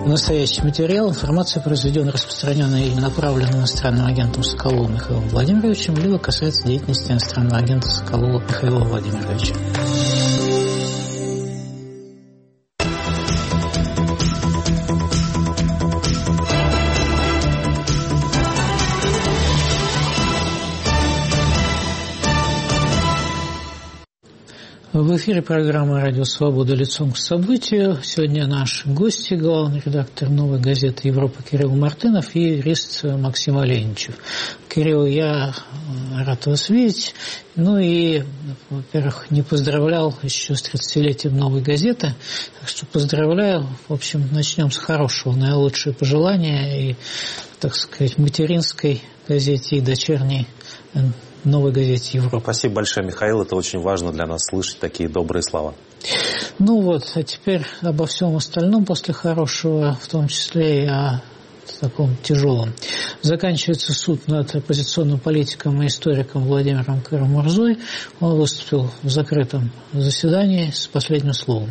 Настоящий материал, информация, произведенная, распространенная или направленная иностранным агентом Соколовым Михаилом Владимировичем, либо касается деятельности иностранного агента Соколова Михаила Владимировича. В эфире программа «Радио Свобода. Лицом к событию». Сегодня наши гости, главный редактор «Новой газеты Европа» Кирилл Мартынов и юрист Максим Оленичев. Кирилл, я рад вас видеть. Ну и, во-первых, не поздравлял еще с 30-летием «Новой газеты». Так что поздравляю. В общем, начнем с хорошего. Наилучшие пожелания и, так сказать, материнской газете и дочерней «Новой газете Европы». Спасибо большое, Михаил. Это очень важно для нас слышать такие добрые слова. Ну вот, а теперь обо всем остальном после хорошего, в том числе и о таком тяжелом. Заканчивается суд над оппозиционным политиком и историком Владимиром Карамурзой. Он выступил в закрытом заседании с последним словом.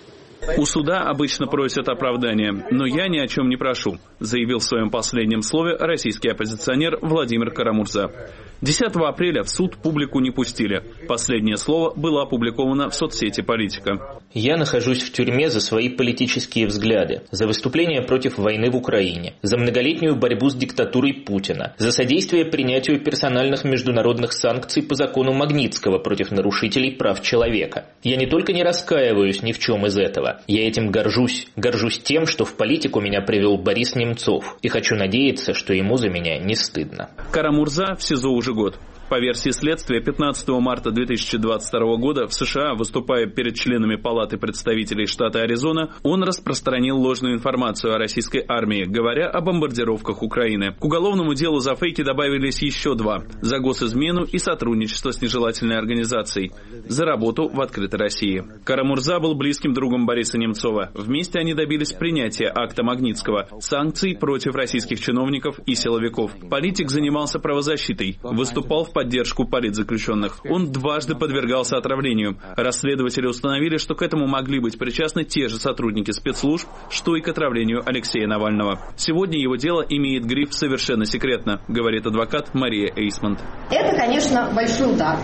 У суда обычно просят оправдания, но я ни о чем не прошу, заявил в своем последнем слове российский оппозиционер Владимир Карамурза. 10 апреля в суд публику не пустили. Последнее слово было опубликовано в соцсети «Политика». Я нахожусь в тюрьме за свои политические взгляды, за выступление против войны в Украине, за многолетнюю борьбу с диктатурой Путина, за содействие принятию персональных международных санкций по закону Магнитского против нарушителей прав человека. Я не только не раскаиваюсь ни в чем из этого, я этим горжусь. Горжусь тем, что в политику меня привел Борис Немцов, и хочу надеяться, что ему за меня не стыдно. Карамурза в СИЗО уже год. По версии следствия, 15 марта 2022 года в США, выступая перед членами Палаты представителей штата Аризона, он распространил ложную информацию о российской армии, говоря о бомбардировках Украины. К уголовному делу за фейки добавились еще 2 – за госизмену и сотрудничество с нежелательной организацией, за работу в открытой России. Карамурза был близким другом Бориса Немцова. Вместе они добились принятия акта Магнитского, санкций против российских чиновников и силовиков. Политик занимался правозащитой, выступал в поддержку политзаключенных. Он дважды подвергался отравлению. Расследователи установили, что к этому могли быть причастны те же сотрудники спецслужб, что и к отравлению Алексея Навального. Сегодня его дело имеет гриф «совершенно секретно», говорит адвокат Мария Эйсмонт. Это, конечно, большой удар.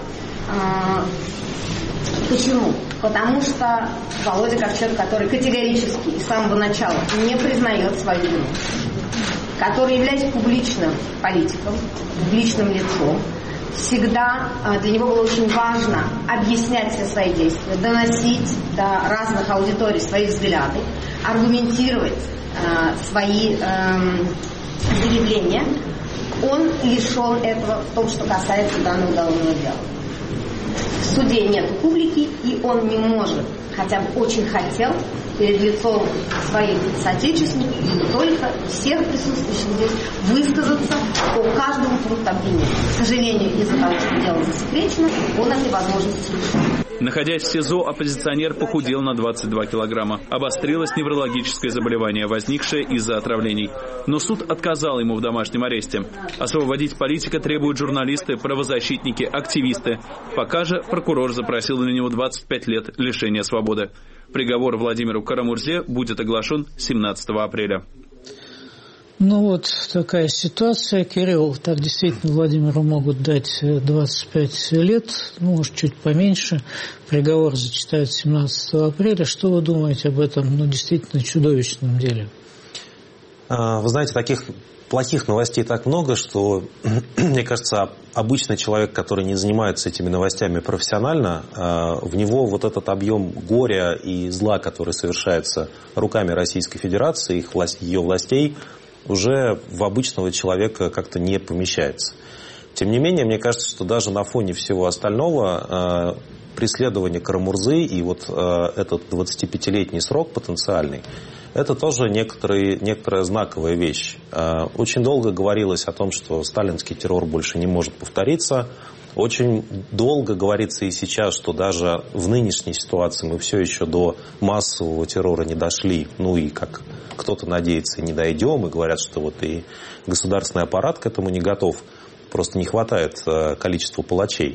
Почему? Потому что Володя, как человек, который категорически с самого начала не признает свою вину, который является публичным политиком, публичным лицом, всегда для него было очень важно объяснять все свои действия, доносить до разных аудиторий свои взгляды, аргументировать свои заявления. Он лишен этого в том, что касается данного уголовного дела. В суде нет публики, и он не может, хотя бы очень хотел, перед лицом своих соотечественников, и не только, всех присутствующих здесь, высказаться по каждому пункту обвинения. К сожалению, из-за того, что дело засекречено, он этой возможности лишен. Находясь в СИЗО, оппозиционер похудел на 22 килограмма. Обострилось неврологическое заболевание, возникшее из-за отравлений. Но суд отказал ему в домашнем аресте. Освободить политика требуют журналисты, правозащитники, активисты. Пока же прокурор запросил на него 25 лет лишения свободы. Приговор Владимиру Карамурзе будет оглашен 17 апреля. Ну вот такая ситуация. Кирилл, так действительно Владимиру могут дать 25 лет, ну, может, чуть поменьше. Приговор зачитают 17 апреля. Что вы думаете об этом, ну, действительно чудовищном деле? Вы знаете, таких плохих новостей так много, что, мне кажется, обычный человек, который не занимается этими новостями профессионально, в него вот этот объем горя и зла, который совершается руками Российской Федерации, ее властей, уже в обычного человека как-то не помещается. Тем не менее, мне кажется, что даже на фоне всего остального преследование Карамурзы и вот этот 25-летний срок потенциальный, это тоже некоторая знаковая вещь. Очень долго говорилось о том, что сталинский террор больше не может повториться. Очень долго говорится и сейчас, что даже в нынешней ситуации мы все еще до массового террора не дошли. Ну и, как кто-то надеется, не дойдем. И говорят, что вот и государственный аппарат к этому не готов. Просто не хватает количества палачей.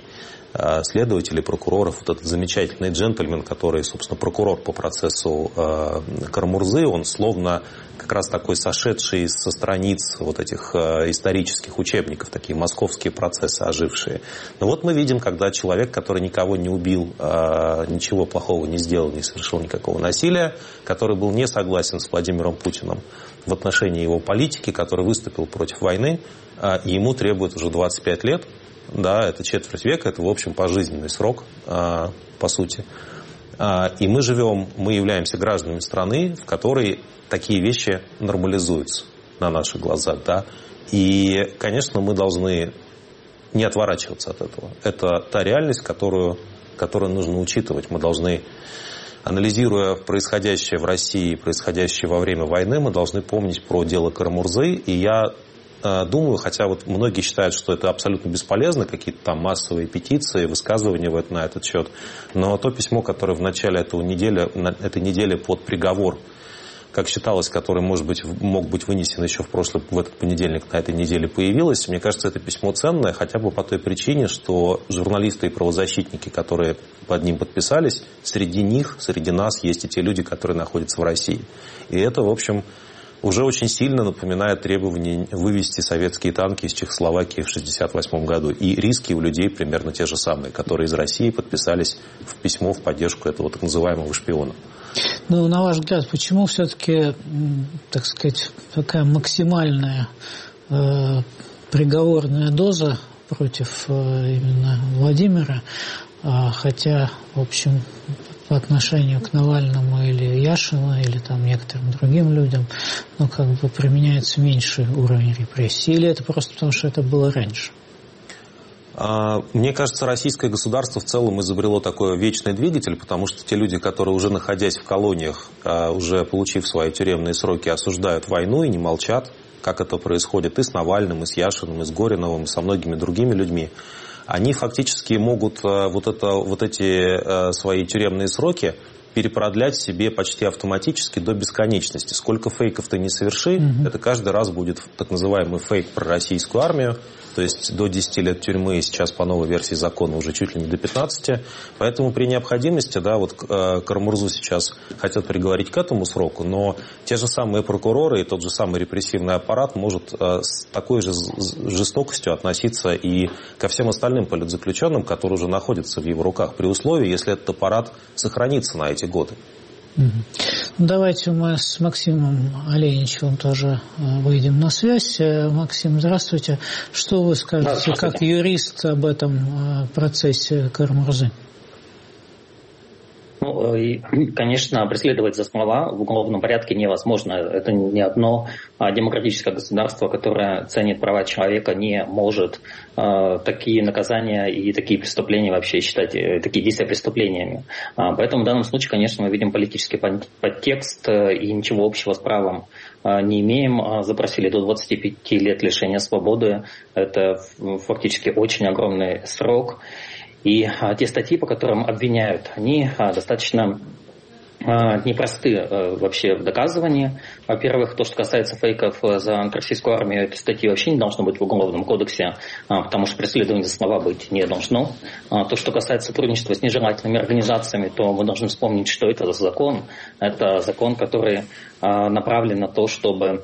следователей, прокуроров. Вот этот замечательный джентльмен, который, собственно, прокурор по процессу Кара-Мурзы, он словно как раз такой сошедший со страниц вот этих исторических учебников, такие московские процессы ожившие. Но вот мы видим, когда человек, который никого не убил, ничего плохого не сделал, не совершил никакого насилия, который был не согласен с Владимиром Путиным в отношении его политики, который выступил против войны, и ему требует уже 25 лет, да, это четверть века, это, в общем, пожизненный срок, по сути. И мы являемся гражданами страны, в которой такие вещи нормализуются на наших глазах, да. И, конечно, мы должны не отворачиваться от этого. Это та реальность, которую нужно учитывать. Мы должны, анализируя происходящее в России, происходящее во время войны, мы должны помнить про дело Кара-Мурзы. И я думаю, хотя вот многие считают, что это абсолютно бесполезно, какие-то там массовые петиции, высказывания на этот счет, но то письмо, которое в начале этой недели под приговор, как считалось, который, может быть, мог быть вынесен еще в этот понедельник на этой неделе, появилось, мне кажется, это письмо ценное, хотя бы по той причине, что журналисты и правозащитники, которые под ним подписались, среди нас есть и те люди, которые находятся в России. И это, в общем, уже очень сильно напоминает требование вывести советские танки из Чехословакии в 1968 году. И риски у людей примерно те же самые, которые из России подписались в письмо в поддержку этого так называемого шпиона. Ну, на ваш взгляд, почему все-таки, так сказать, такая максимальная приговорная доза против именно Владимира, хотя, в общем, по отношению к Навальному или Яшину, или там некоторым другим людям, как бы применяется меньший уровень репрессий? Или это просто потому, что это было раньше? Мне кажется, российское государство в целом изобрело такой вечный двигатель, потому что те люди, которые уже находясь в колониях, уже получив свои тюремные сроки, осуждают войну и не молчат, как это происходит и с Навальным, и с Яшиным, и с Гориновым, и со многими другими людьми, они фактически могут вот эти свои тюремные сроки перепродлять себе почти автоматически до бесконечности. Сколько фейков ты не соверши, это каждый раз будет так называемый фейк про российскую армию, то есть до 10 лет тюрьмы, сейчас по новой версии закона уже чуть ли не до 15. Поэтому при необходимости, да, вот Кара-Мурзу сейчас хотят приговорить к этому сроку, но те же самые прокуроры и тот же самый репрессивный аппарат может с такой же жестокостью относиться и ко всем остальным политзаключенным, которые уже находятся в его руках, при условии, если этот аппарат сохранится на эти годы. Давайте мы с Максимом Оленичевым тоже выйдем на связь. Максим, здравствуйте. Что вы скажете как юрист об этом процессе Кара-Мурзы? Ну, и, конечно, преследовать за слова в уголовном порядке невозможно. Это ни одно демократическое государство, которое ценит права человека, не может такие наказания и такие преступления вообще считать, такие действия преступлениями. Поэтому в данном случае, конечно, мы видим политический подтекст и ничего общего с правом не имеем. Запросили до 25 лет лишения свободы. Это фактически очень огромный срок. И те статьи, по которым обвиняют, они достаточно непросты вообще в доказывании. Во-первых, то, что касается фейков за антироссийскую армию, эти статьи вообще не должно быть в Уголовном кодексе, потому что преследование за слова быть не должно. То, что касается сотрудничества с нежелательными организациями, то мы должны вспомнить, что это за закон. Это закон, который направлен на то, чтобы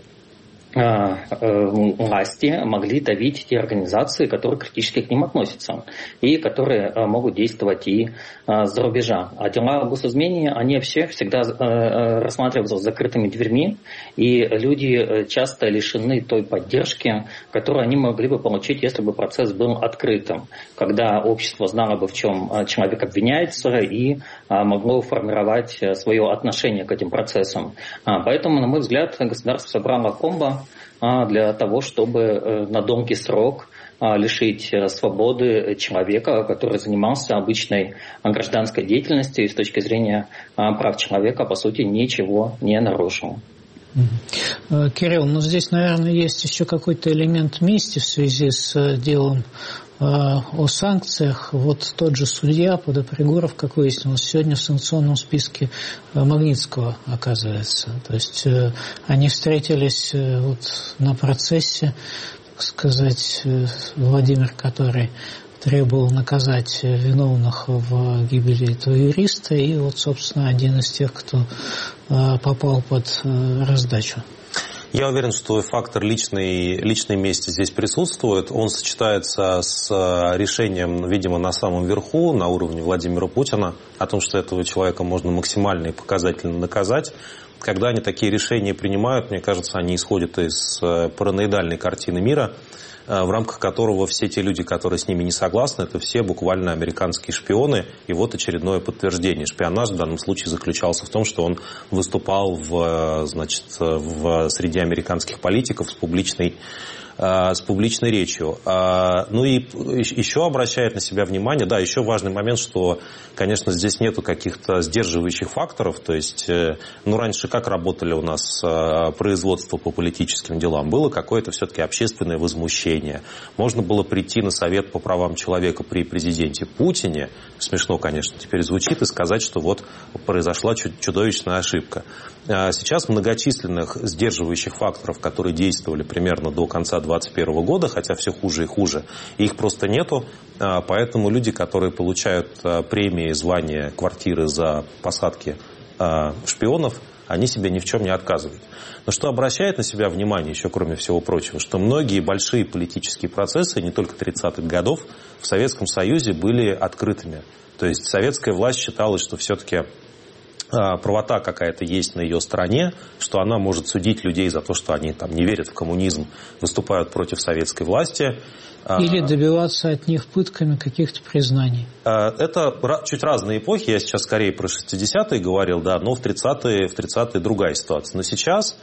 власти могли давить те организации, которые критически к ним относятся и которые могут действовать и с рубежа. А дела о госизмене, они все всегда рассматриваются с закрытыми дверьми, и люди часто лишены той поддержки, которую они могли бы получить, если бы процесс был открытым, когда общество знало бы, в чем человек обвиняется, и могло формировать свое отношение к этим процессам. Поэтому, на мой взгляд, государство собрало комбо для того, чтобы на долгий срок лишить свободы человека, который занимался обычной гражданской деятельностью и с точки зрения прав человека, по сути, ничего не нарушил. Кирилл, здесь, наверное, есть еще какой-то элемент мести в связи с делом о санкциях. Вот тот же судья Подопригоров, как выяснилось, сегодня в санкционном списке Магнитского оказывается. То есть они встретились вот на процессе, так сказать, Владимир, который требовал наказать виновных в гибели этого юриста, и вот, собственно, один из тех, кто попал под раздачу. Я уверен, что фактор личной мести здесь присутствует. Он сочетается с решением, видимо, на самом верху, на уровне Владимира Путина, о том, что этого человека можно максимально и показательно наказать. Когда они такие решения принимают, мне кажется, они исходят из параноидальной картины мира, в рамках которого все те люди, которые с ними не согласны, это все буквально американские шпионы. И вот очередное подтверждение. Шпионаж в данном случае заключался в том, что он выступал среди американских политиков с публичной речью. Ну и еще обращает на себя внимание, да, еще важный момент, что, конечно, здесь нету каких-то сдерживающих факторов, то есть, раньше как работали у нас производство по политическим делам? Было какое-то все-таки общественное возмущение. Можно было прийти на совет по правам человека при президенте Путине, смешно, конечно, теперь звучит, и сказать, что вот произошла чудовищная ошибка. Сейчас многочисленных сдерживающих факторов, которые действовали примерно до конца 2021 года, хотя все хуже и хуже, их просто нету, поэтому люди, которые получают премии, звания, квартиры за посадки шпионов, они себе ни в чем не отказывают. Но что обращает на себя внимание, еще кроме всего прочего, что многие большие политические процессы, не только 30-х годов, в Советском Союзе были открытыми. То есть советская власть считала, что все-таки правота какая-то есть на ее стороне, что она может судить людей за то, что они там не верят в коммунизм, выступают против советской власти. Или добиваться от них пытками каких-то признаний. Это чуть разные эпохи. Я сейчас скорее про 60-е говорил, да, но в 30-е другая ситуация. Но сейчас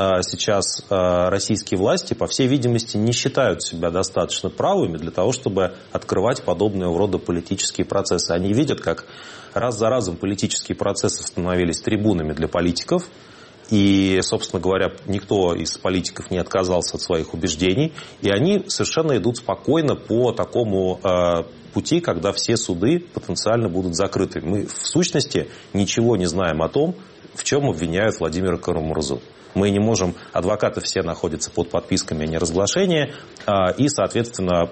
российские власти, по всей видимости, не считают себя достаточно правыми для того, чтобы открывать подобного рода политические процессы. Они видят, как раз за разом политические процессы становились трибунами для политиков. И, собственно говоря, никто из политиков не отказался от своих убеждений. И они совершенно идут спокойно по такому пути, когда все суды потенциально будут закрыты. Мы, в сущности, ничего не знаем о том, в чем обвиняют Владимира Кара-Мурзу. Мы не можем, адвокаты все находятся под подписками о неразглашении, и, соответственно,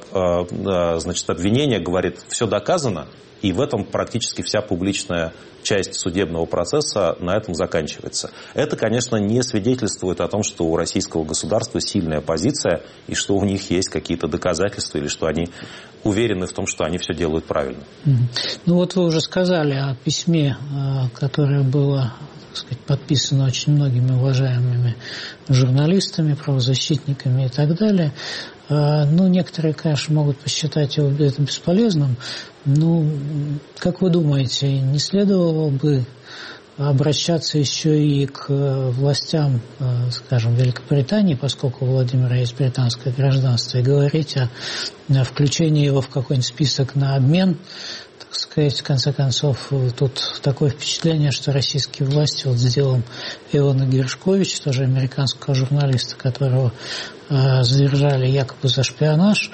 обвинение говорит, все доказано, и в этом практически вся публичная часть судебного процесса на этом заканчивается. Это, конечно, не свидетельствует о том, что у российского государства сильная позиция, и что у них есть какие-то доказательства, или что они уверены в том, что они все делают правильно. Ну вот вы уже сказали о письме, которое было, так сказать, подписано очень многими уважаемыми журналистами, правозащитниками и так далее. Ну, некоторые, конечно, могут посчитать его это бесполезным. Ну, как вы думаете, не следовало бы обращаться еще и к властям, скажем, Великобритании, поскольку у Владимира есть британское гражданство, и говорить о включении его в какой-нибудь список на обмен? Так сказать, в конце концов, тут такое впечатление, что российские власти, вот с делом Ивана Гершковича, тоже американского журналиста, которого задержали якобы за шпионаж,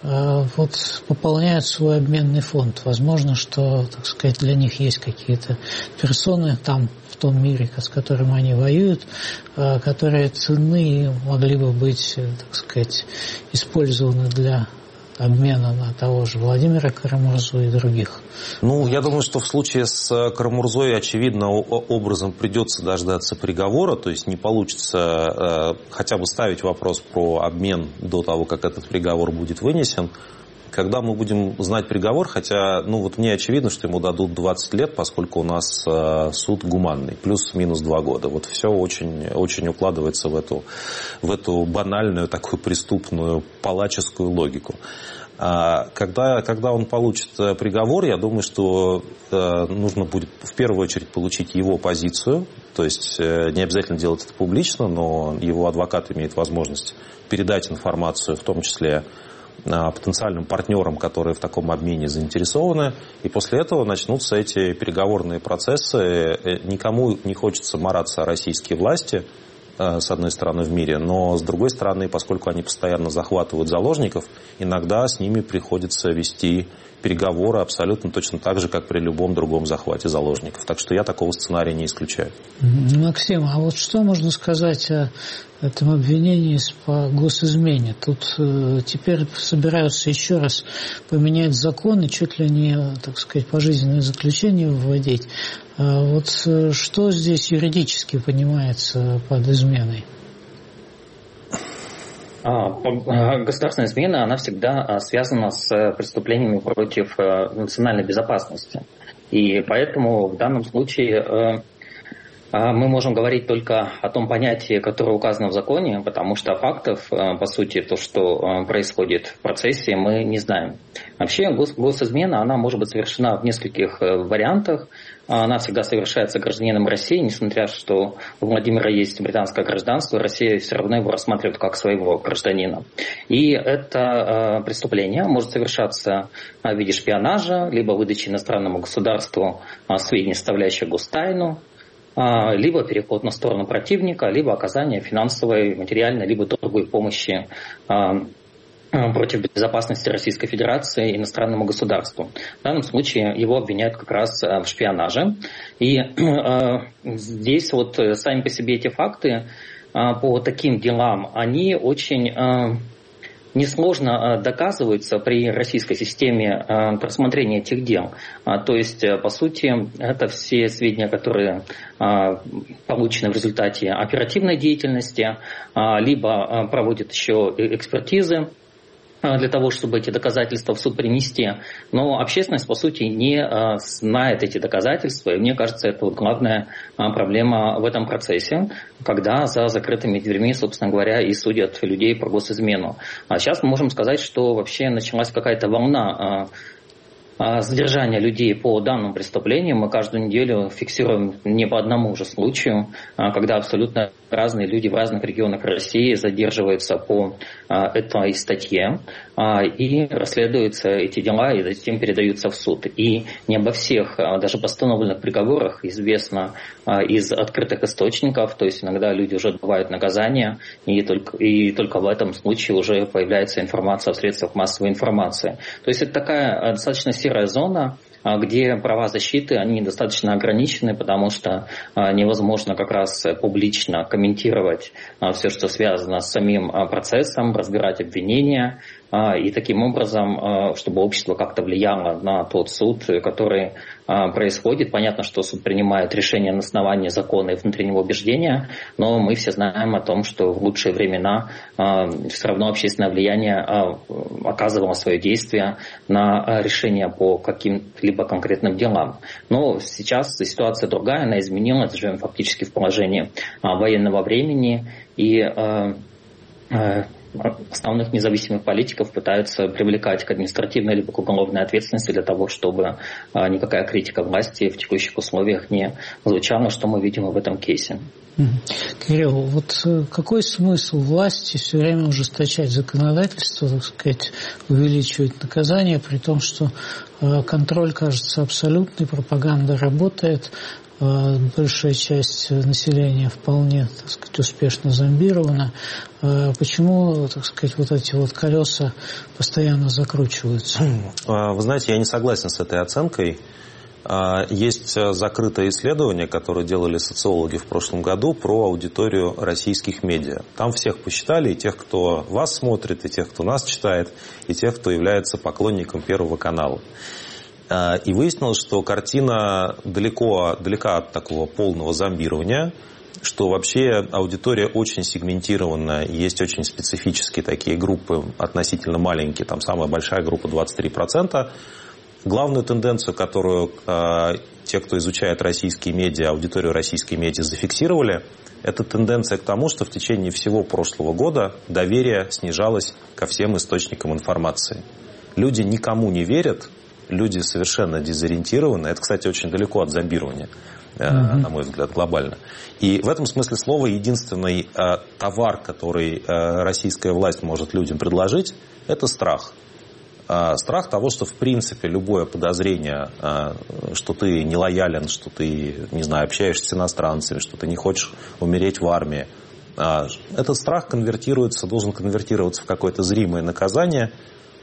вот пополняют свой обменный фонд. Возможно, что, так сказать, для них есть какие-то персоны там, в том мире, с которым они воюют, которые ценны и могли бы быть, так сказать, использованы для обмена на того же Владимира Кара-Мурзу и других. Ну, я думаю, что в случае с Кара-Мурзой, очевидно, образом придется дождаться приговора, то есть не получится хотя бы ставить вопрос про обмен до того, как этот приговор будет вынесен. Когда мы будем знать приговор, хотя, ну вот мне очевидно, что ему дадут 20 лет, поскольку у нас суд гуманный, плюс-минус 2 года. Вот все очень, очень укладывается в эту банальную, такую преступную, палаческую логику. Когда он получит приговор, я думаю, что нужно будет в первую очередь получить его позицию, то есть не обязательно делать это публично, но его адвокат имеет возможность передать информацию, в том числе потенциальным партнерам, которые в таком обмене заинтересованы. И после этого начнутся эти переговорные процессы. Никому не хочется мараться российские власти, с одной стороны, в мире, но с другой стороны, поскольку они постоянно захватывают заложников, иногда с ними приходится вести переговоры абсолютно точно так же, как при любом другом захвате заложников. Так что я такого сценария не исключаю. Максим, а вот что можно сказать о этом обвинении по госизмене? Тут теперь собираются еще раз поменять законы, чуть ли не, так сказать, пожизненное заключение вводить. Вот что здесь юридически понимается под изменой? Государственная измена, она всегда связана с преступлениями против национальной безопасности. И поэтому в данном случае мы можем говорить только о том понятии, которое указано в законе, потому что фактов, по сути, то, что происходит в процессе, мы не знаем. Вообще госизмена, она может быть совершена в нескольких вариантах. Она всегда совершается гражданином России, несмотря на то, что у Владимира есть британское гражданство, Россия все равно его рассматривает как своего гражданина. И это преступление может совершаться в виде шпионажа, либо выдачи иностранному государству сведений, составляющих гостайну, либо переход на сторону противника, либо оказание финансовой, материальной, либо другой помощи против безопасности Российской Федерации иностранному государству. В данном случае его обвиняют как раз в шпионаже. И здесь вот сами по себе эти факты по таким делам, они очень несложно доказываются при российской системе рассмотрения этих дел. То есть, по сути, это все сведения, которые получены в результате оперативной деятельности, либо проводят еще экспертизы для того, чтобы эти доказательства в суд принести. Но общественность, по сути, не знает эти доказательства. И мне кажется, это вот главная проблема в этом процессе, когда за закрытыми дверьми, собственно говоря, и судят людей про госизмену. А сейчас мы можем сказать, что вообще началась какая-то волна задержания людей по данному преступлению. Мы каждую неделю фиксируем не по одному уже случаю, когда абсолютно разные люди в разных регионах России задерживаются по этой статье и расследуются эти дела и затем передаются в суд. И не обо всех даже постановленных приговорах известно из открытых источников, то есть иногда люди уже отбывают наказание, и только в этом случае уже появляется информация в средствах массовой информации. То есть это такая достаточно серая зона, где права защиты, они достаточно ограничены, потому что невозможно как раз публично комментировать все, что связано с самим процессом, разбирать обвинения, и таким образом, чтобы общество как-то влияло на тот суд, который происходит. Понятно, что суд принимает решение на основании закона и внутреннего убеждения, но мы все знаем о том, что в лучшие времена все равно общественное влияние оказывало свое действие на решение по каким-либо конкретным делам. Но сейчас ситуация другая, она изменилась, живем фактически в положении военного времени, и основных независимых политиков пытаются привлекать к административной либо к уголовной ответственности для того, чтобы никакая критика власти в текущих условиях не звучала, что мы видим в этом кейсе. Кирилл, вот какой смысл власти все время ужесточать законодательство, так сказать, увеличивать наказание, при том, что контроль кажется абсолютный, пропаганда работает, большая часть населения вполне, так сказать, успешно зомбирована. Почему, так сказать, вот эти вот колеса постоянно закручиваются? Вы знаете, я не согласен с этой оценкой. Есть закрытое исследование, которое делали социологи в прошлом году, про аудиторию российских медиа. Там всех посчитали, и тех, кто вас смотрит, и тех, кто нас читает, и тех, кто является поклонником Первого канала. И выяснилось, что картина далека от такого полного зомбирования, что вообще аудитория очень сегментированная, есть очень специфические такие группы, относительно маленькие, там самая большая группа 23%. Главную тенденцию, которую те, кто изучает российские медиа, аудиторию российских медиа зафиксировали, это тенденция к тому, что в течение всего прошлого года доверие снижалось ко всем источникам информации. Люди никому не верят, люди совершенно дезориентированы. Это, кстати, очень далеко от зомбирования, на мой взгляд, глобально. И в этом смысле слова единственный товар, который российская власть может людям предложить, это страх. Страх того, что, в принципе, любое подозрение, что ты нелоялен, что ты, не знаю, общаешься с иностранцами, что ты не хочешь умереть в армии, этот страх должен конвертироваться в какое-то зримое наказание,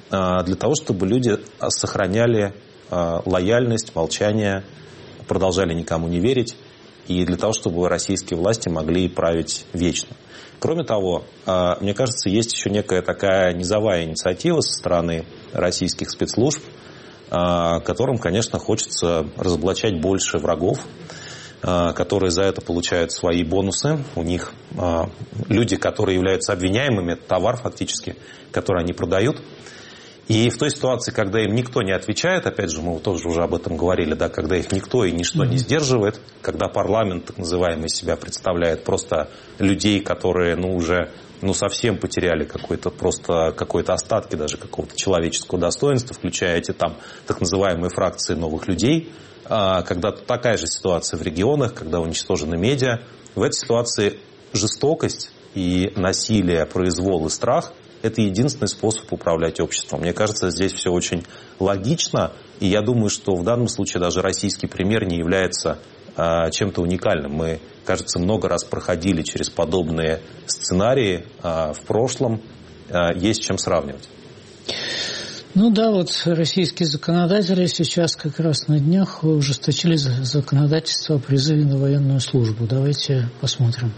для того, чтобы люди сохраняли лояльность, молчание, продолжали никому не верить, и для того, чтобы российские власти могли править вечно. Кроме того, мне кажется, есть еще некая такая низовая инициатива со стороны российских спецслужб, которым, конечно, хочется разоблачать больше врагов, которые за это получают свои бонусы. У них люди, которые являются обвиняемыми, это товар фактически, который они продают. И в той ситуации, когда им никто не отвечает, опять же, мы тоже уже об этом говорили, да, когда их никто и ничто не сдерживает, когда парламент, так называемый, себя представляет просто людей, которые, уже совсем потеряли какой-то остатки даже какого-то человеческого достоинства, включая эти там так называемые фракции новых людей, когда такая же ситуация в регионах, когда уничтожены медиа, в этой ситуации жестокость и насилие, произвол и страх – это единственный способ управлять обществом. Мне кажется, здесь все очень логично, и я думаю, что в данном случае даже российский пример не является чем-то уникальным. Мы, кажется, много раз проходили через подобные сценарии в прошлом, есть с чем сравнивать. Российские законодатели сейчас как раз на днях ужесточили законодательство о призыве на военную службу. Давайте посмотрим.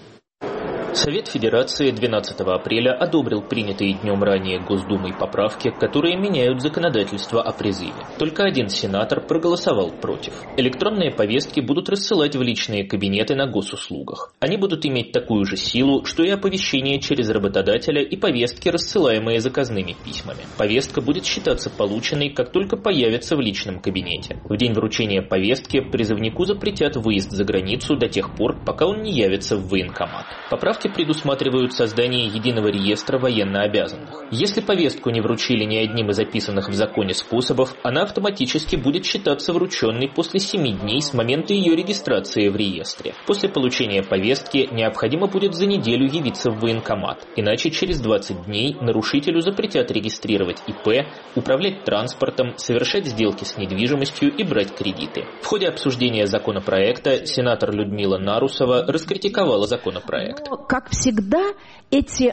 Совет Федерации 12 апреля одобрил принятые днем ранее Госдумой поправки, которые меняют законодательство о призыве. Только один сенатор проголосовал против. Электронные повестки будут рассылать в личные кабинеты на госуслугах. Они будут иметь такую же силу, что и оповещения через работодателя и повестки, рассылаемые заказными письмами. Повестка будет считаться полученной, как только появится в личном кабинете. В день вручения повестки призывнику запретят выезд за границу до тех пор, пока он не явится в военкомат. Поправки предусматривают создание единого реестра военнообязанных. Если повестку не вручили ни одним из описанных в законе способов, она автоматически будет считаться врученной после 7 дней с момента ее регистрации в реестре. После получения повестки необходимо будет за неделю явиться в военкомат, иначе через 20 дней нарушителю запретят регистрировать ИП, управлять транспортом, совершать сделки с недвижимостью и брать кредиты. В ходе обсуждения законопроекта сенатор Людмила Нарусова раскритиковала законопроект. Как всегда, эти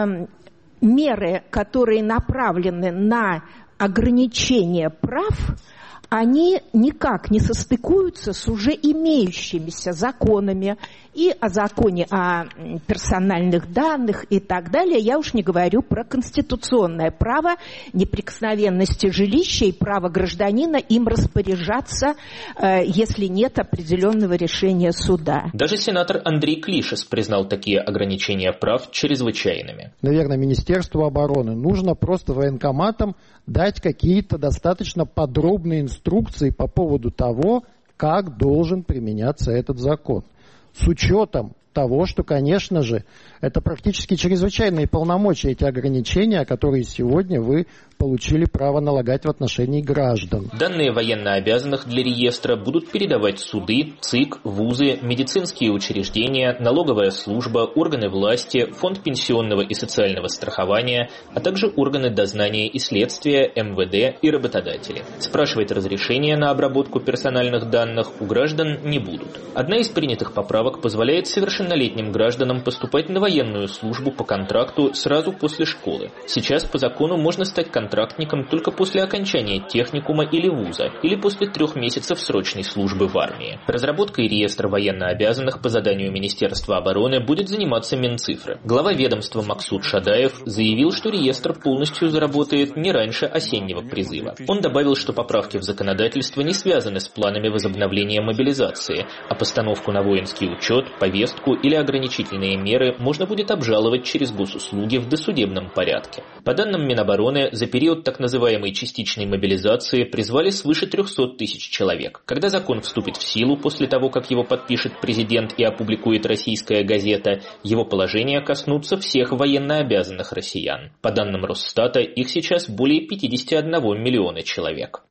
меры, которые направлены на ограничение прав, они никак не состыкуются с уже имеющимися законами и о законе о персональных данных и так далее. Я уж не говорю про конституционное право неприкосновенности жилища и право гражданина им распоряжаться, если нет определенного решения суда. Даже сенатор Андрей Клишес признал такие ограничения прав чрезвычайными. Наверное, Министерству обороны нужно просто военкоматам дать какие-то достаточно подробные инструкции по поводу того, как должен применяться этот закон. С учетом того, что, конечно же, это практически чрезвычайные полномочия, эти ограничения, которые сегодня вы получили право налагать в отношении граждан. Данные военнообязанных для реестра будут передавать суды, ЦИК, вузы, медицинские учреждения, налоговая служба, органы власти, фонд пенсионного и социального страхования, а также органы дознания и следствия, МВД и работодатели. Спрашивать разрешения на обработку персональных данных у граждан не будут. Одна из принятых поправок позволяет совершеннолетним гражданам поступать на военную службу по контракту сразу после школы. Сейчас по закону можно стать контрактником только после окончания техникума или вуза, или после 3 месяцев срочной службы в армии. Разработкой реестра военнообязанных по заданию Министерства обороны будет заниматься Минцифры. Глава ведомства Максут Шадаев заявил, что реестр полностью заработает не раньше осеннего призыва. Он добавил, что поправки в законодательство не связаны с планами возобновления мобилизации, а постановку на воинский учет, повестку или ограничительные меры можно будет обжаловать через госуслуги в досудебном порядке. По данным Минобороны, за период так называемой частичной мобилизации призвали свыше 300 тысяч человек. Когда закон вступит в силу после того, как его подпишет президент и опубликует российская газета, его положения коснутся всех военнообязанных россиян. По данным Росстата, их сейчас более 51 миллиона человек.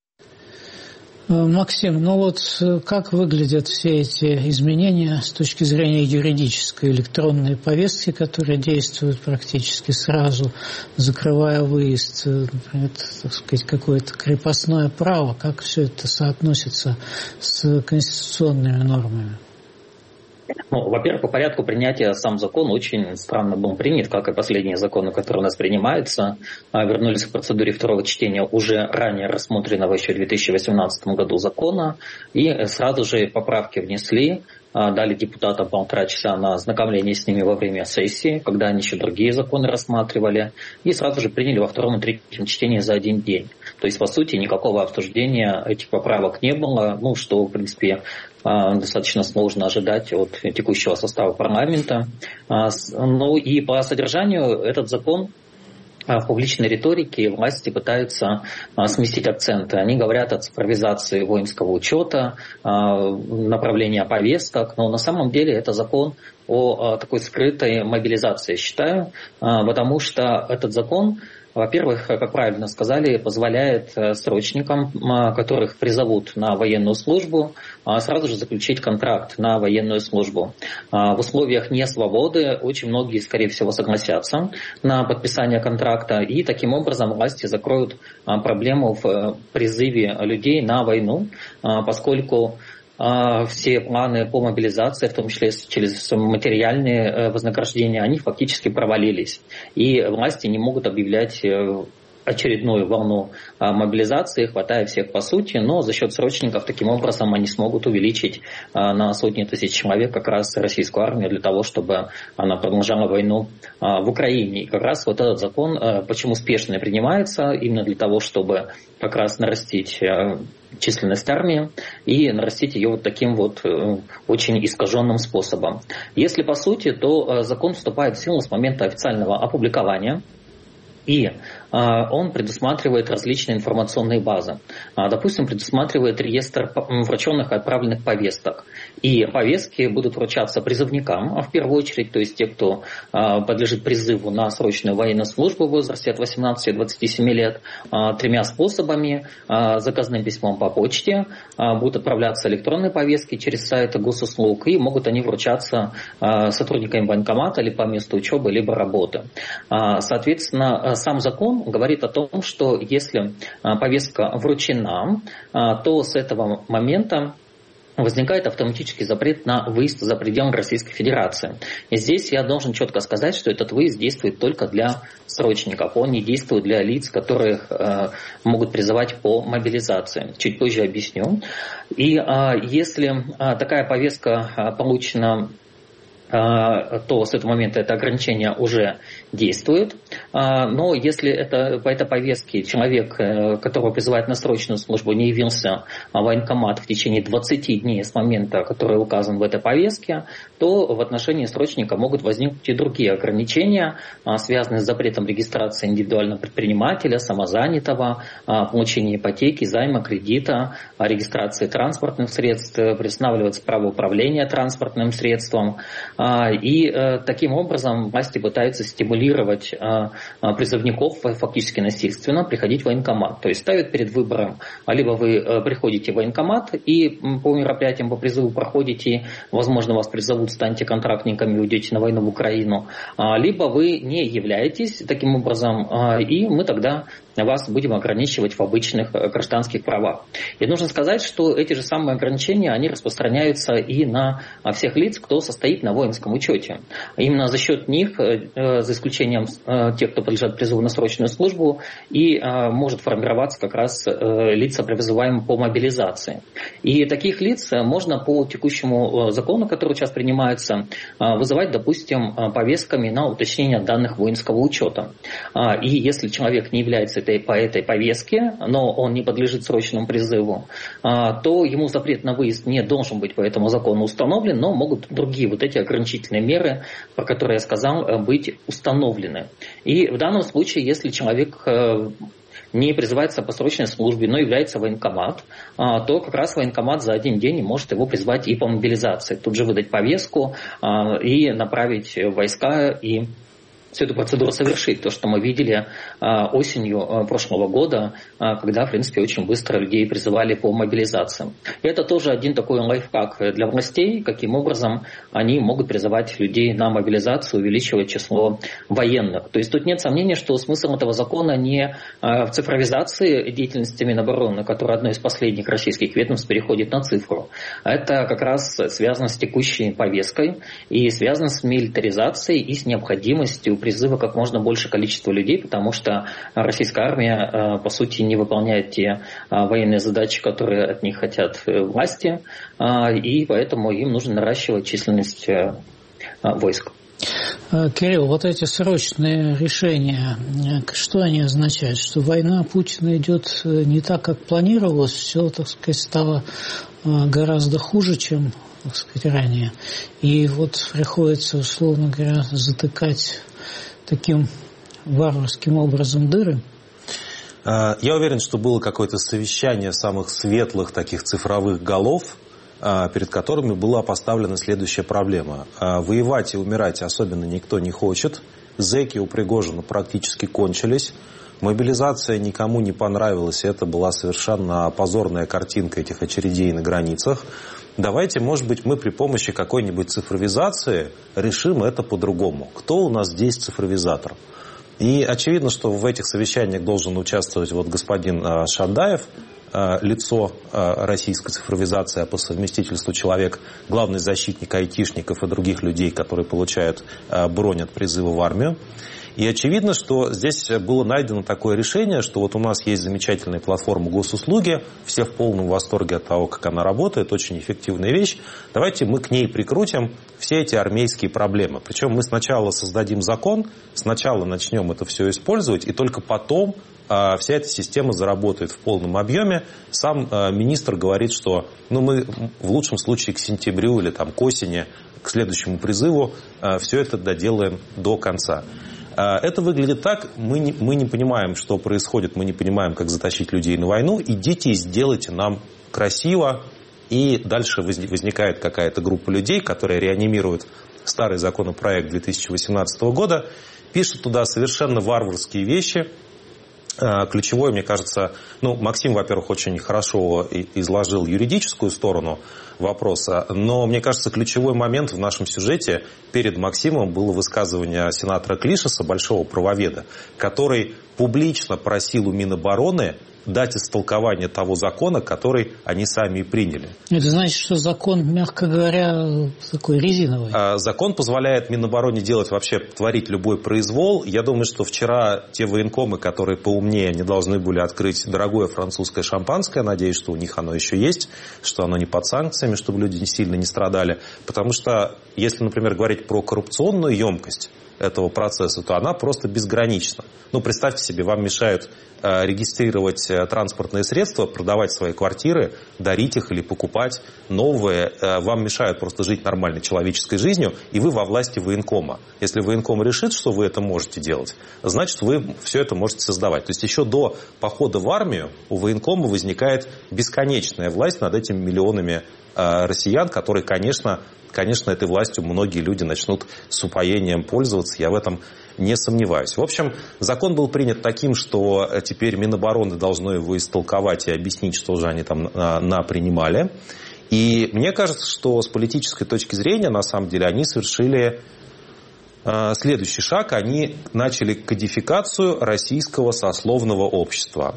Максим, как выглядят все эти изменения с точки зрения юридической? Электронные повестки, которые действуют практически сразу, закрывая выезд, например, так сказать, какое-то крепостное право, как все это соотносится с конституционными нормами? Ну, во-первых, по порядку принятия сам закон очень странно был принят, как и последние законы, которые у нас принимаются. Вернулись к процедуре второго чтения уже ранее рассмотренного еще в 2018 году закона. И сразу же поправки внесли, дали депутатам 1,5 часа на ознакомление с ними во время сессии, когда они еще другие законы рассматривали. И сразу же приняли во втором и третьем чтении за один день. То есть, по сути, никакого обсуждения этих поправок не было, ну, что, в принципе, достаточно сложно ожидать от текущего состава парламента. Ну и по содержанию этот закон в публичной риторике власти пытаются сместить акценты. Они говорят о цифровизации воинского учета, направления повесток, но на самом деле это закон о такой скрытой мобилизации, считаю, потому что этот закон, во-первых, как правильно сказали, позволяет срочникам, которых призовут на военную службу, сразу же заключить контракт на военную службу. В условиях несвободы очень многие, скорее всего, согласятся на подписание контракта, и таким образом власти закроют проблему в призыве людей на войну, поскольку все планы по мобилизации, в том числе через материальные вознаграждения, они фактически провалились. И власти не могут объявлять очередную волну мобилизации, хватая всех по сути, но за счет срочников таким образом они смогут увеличить на сотни тысяч человек как раз российскую армию для того, чтобы она продолжала войну в Украине. И как раз вот этот закон, почему спешно принимается, именно для того, чтобы как раз нарастить численность армии и нарастить ее вот таким вот очень искаженным способом. Если по сути, то закон вступает в силу с момента официального опубликования, и он предусматривает различные информационные базы. Допустим, предусматривает реестр врученных и отправленных повесток. И повестки будут вручаться призывникам, в первую очередь, то есть те, кто подлежит призыву на срочную военную службу в возрасте от 18 до 27 лет, 3 способами: заказным письмом по почте, будут отправляться электронные повестки через сайты госуслуг, и могут они вручаться сотрудниками военкомата либо по месту учебы, либо работы. Соответственно, сам закон говорит о том, что если повестка вручена, то с этого момента возникает автоматический запрет на выезд за пределы Российской Федерации. И здесь я должен четко сказать, что этот выезд действует только для срочников. Он не действует для лиц, которых могут призывать по мобилизации. Чуть позже объясню. И если такая повестка получена, то с этого момента это ограничение уже действует. Но если по этой повестке человек, которого призывают на срочную службу, не явился в военкомат в течение 20 дней с момента, который указан в этой повестке, то в отношении срочника могут возникнуть и другие ограничения, связанные с запретом регистрации индивидуального предпринимателя, самозанятого, получения ипотеки, займа, кредита, регистрации транспортных средств, приостанавливается право управления транспортным средством. И таким образом власти пытаются стимулировать призывников фактически насильственно приходить в военкомат. То есть ставят перед выбором: либо вы приходите в военкомат и по мероприятиям по призыву проходите, возможно, вас призовут, станете контрактниками, уйдете на войну в Украину, либо вы не являетесь таким образом, и мы тогда вас будем ограничивать в обычных гражданских правах. И нужно сказать, что эти же самые ограничения, они распространяются и на всех лиц, кто состоит на воинском учете. Именно за счет них, за исключением тех, кто подлежит призыву на срочную службу, и может формироваться как раз лица, призываемые по мобилизации. И таких лиц можно по текущему закону, который сейчас принимается, вызывать, допустим, повестками на уточнение данных воинского учета. И если человек не является по этой повестке, но он не подлежит срочному призыву, то ему запрет на выезд не должен быть по этому закону установлен, но могут другие вот эти ограничительные меры, про которые я сказал, быть установлены. И в данном случае, если человек не призывается по срочной службе, но является военкомат, то как раз военкомат за один день может его призвать и по мобилизации. Тут же выдать повестку и направить войска и всю эту процедуру совершить. То, что мы видели осенью прошлого года, когда, в принципе, очень быстро людей призывали по мобилизации. И это тоже один такой лайфхак для властей, каким образом они могут призывать людей на мобилизацию, увеличивать число военных. То есть тут нет сомнения, что смысл этого закона не в цифровизации деятельности Минобороны, которая одно из последних российских ведомств переходит на цифру. Это как раз связано с текущей повесткой и связано с милитаризацией и с необходимостью призыва как можно больше количества людей, потому что российская армия, по сути, не выполняет те военные задачи, которые от них хотят власти, и поэтому им нужно наращивать численность войск. Кирилл, вот эти срочные решения, что они означают? Что война Путина идет не так, как планировалось, все, так сказать, стало гораздо хуже, чем, так сказать, ранее. И вот приходится, условно говоря, затыкать таким варварским образом дыры. Я уверен, что было какое-то совещание самых светлых таких цифровых голов, перед которыми была поставлена следующая проблема. Воевать и умирать особенно никто не хочет. Зэки у Пригожина практически кончились. Мобилизация никому не понравилась. Это была совершенно позорная картинка этих очередей на границах. Давайте, может быть, мы при помощи какой-нибудь цифровизации решим это по-другому. Кто у нас здесь цифровизатор? И очевидно, что в этих совещаниях должен участвовать вот господин Шадаев, лицо российской цифровизации, а по совместительству человек, главный защитник айтишников и других людей, которые получают бронь от призыва в армию. И очевидно, что здесь было найдено такое решение, что вот у нас есть замечательная платформа госуслуги, все в полном восторге от того, как она работает, очень эффективная вещь. Давайте мы к ней прикрутим все эти армейские проблемы. Причем мы сначала создадим закон, сначала начнем это все использовать, и только потом вся эта система заработает в полном объеме. Сам министр говорит, что мы в лучшем случае к сентябрю или там, к осени, к следующему призыву все это доделаем до конца. Это выглядит так, мы не понимаем, что происходит, мы не понимаем, как затащить людей на войну. Идите и сделайте нам красиво. И дальше возникает какая-то группа людей, которая реанимирует старый законопроект 2018 года, пишет туда совершенно варварские вещи. Ключевое, мне кажется, Максим, во-первых, очень хорошо изложил юридическую сторону вопроса, но, мне кажется, ключевой момент в нашем сюжете перед Максимом было высказывание сенатора Клишеса, большого правоведа, который публично просил у Минобороны дать истолкование того закона, который они сами и приняли. Это значит, что закон, мягко говоря, такой резиновый. Закон позволяет Минобороне делать вообще, творить любой произвол. Я думаю, что вчера те военкомы, которые поумнее, они должны были открыть дорогое французское шампанское. Надеюсь, что у них оно еще есть, что оно не под санкциями, чтобы люди сильно не страдали. Потому что, если, например, говорить про коррупционную емкость этого процесса, то она просто безгранична. Представьте себе, вам мешают регистрировать транспортные средства, продавать свои квартиры, дарить их или покупать новые. Вам мешают просто жить нормальной человеческой жизнью, и вы во власти военкома. Если военком решит, что вы это можете делать, значит, вы все это можете создавать. То есть еще до похода в армию у военкома возникает бесконечная власть над этими миллионами россиян, которые, конечно, этой властью многие люди начнут с упоением пользоваться. Я в этом не сомневаюсь. В общем, закон был принят таким, что теперь Минобороны должно его истолковать и объяснить, что же они там напринимали. И мне кажется, что с политической точки зрения, на самом деле, они совершили следующий шаг. Они начали кодификацию российского сословного общества.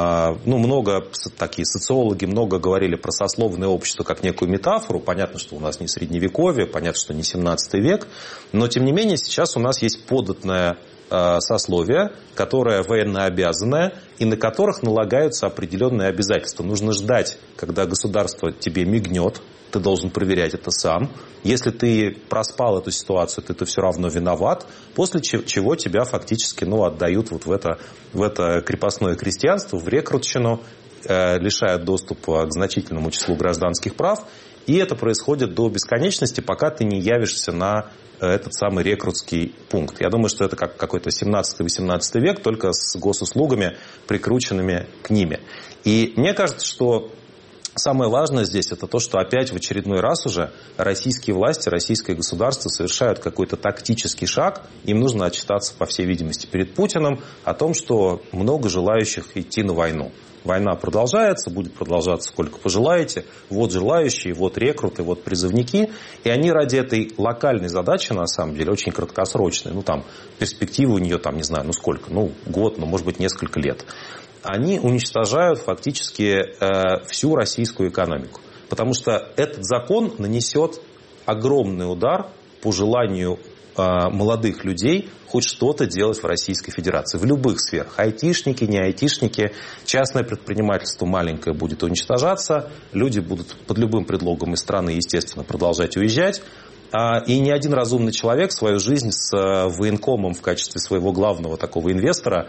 Такие социологи много говорили про сословное общество как некую метафору. Понятно, что у нас не средневековье, понятно, что не 17 век. Но, тем не менее, сейчас у нас есть податное сословие, которое военнообязанное, и на которых налагаются определенные обязательства. Нужно ждать, когда государство тебе мигнет, ты должен проверять это сам. Если ты проспал эту ситуацию, ты все равно виноват, после чего тебя фактически отдают в это крепостное крестьянство, в рекрутщину, лишают доступа к значительному числу гражданских прав. И это происходит до бесконечности, пока ты не явишься на этот самый рекрутский пункт. Я думаю, что это как какой-то 17-18 век, только с госуслугами, прикрученными к ними. И мне кажется, что самое важное здесь это то, что опять в очередной раз уже российские власти, российское государство совершают какой-то тактический шаг. Им нужно отчитаться, по всей видимости, перед Путиным о том, что много желающих идти на войну. Война продолжается, будет продолжаться сколько пожелаете. Вот желающие, вот рекруты, вот призывники. И они ради этой локальной задачи, на самом деле, очень краткосрочной. Перспективы у нее, не знаю, сколько? Год, может быть, несколько лет. Они уничтожают фактически всю российскую экономику. Потому что этот закон нанесет огромный удар по желанию молодых людей хоть что-то делать в Российской Федерации. В любых сферах. Айтишники, не айтишники. Частное предпринимательство маленькое будет уничтожаться. Люди будут под любым предлогом из страны, естественно, продолжать уезжать. И ни один разумный человек свою жизнь с военкомом в качестве своего главного такого инвестора,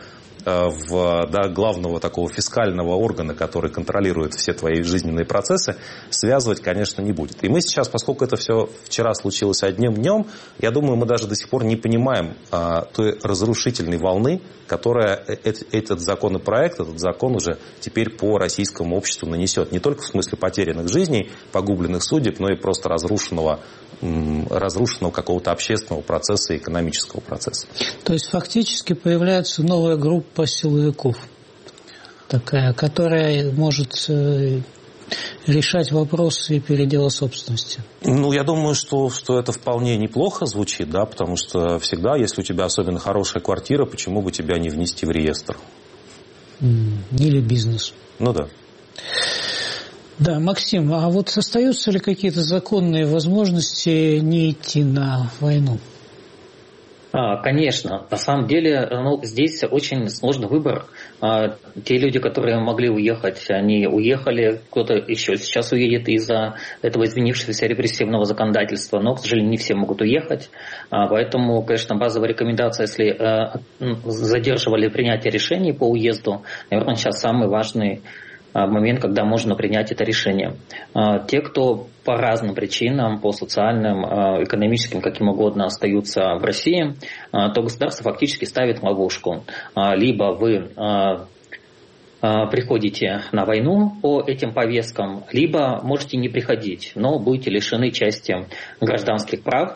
главного такого фискального органа, который контролирует все твои жизненные процессы, связывать, конечно, не будет. И мы сейчас, поскольку это все вчера случилось одним днем, я думаю, мы даже до сих пор не понимаем той разрушительной волны, которая этот законопроект, этот закон уже теперь по российскому обществу нанесет. Не только в смысле потерянных жизней, погубленных судеб, но и просто разрушенного какого-то общественного процесса и экономического процесса. То есть фактически появляется новая группа силовиков, такая, которая может решать вопросы передела собственности. Я думаю, что это вполне неплохо звучит, да, потому что всегда, если у тебя особенно хорошая квартира, почему бы тебя не внести в реестр? Или бизнес. Да. Да, Максим, а вот остаются ли какие-то законные возможности не идти на войну? Конечно. На самом деле, здесь очень сложный выбор. Те люди, которые могли уехать, они уехали. Кто-то еще сейчас уедет из-за этого изменившегося репрессивного законодательства. Но, к сожалению, не все могут уехать. Поэтому, конечно, базовая рекомендация, если задерживали принятие решений по уезду, наверное, сейчас самый важный момент, когда можно принять это решение. Те, кто по разным причинам, по социальным, экономическим, каким угодно, остаются в России, то государство фактически ставит ловушку. Либо вы приходите на войну по этим повесткам, либо можете не приходить, но будете лишены части гражданских прав.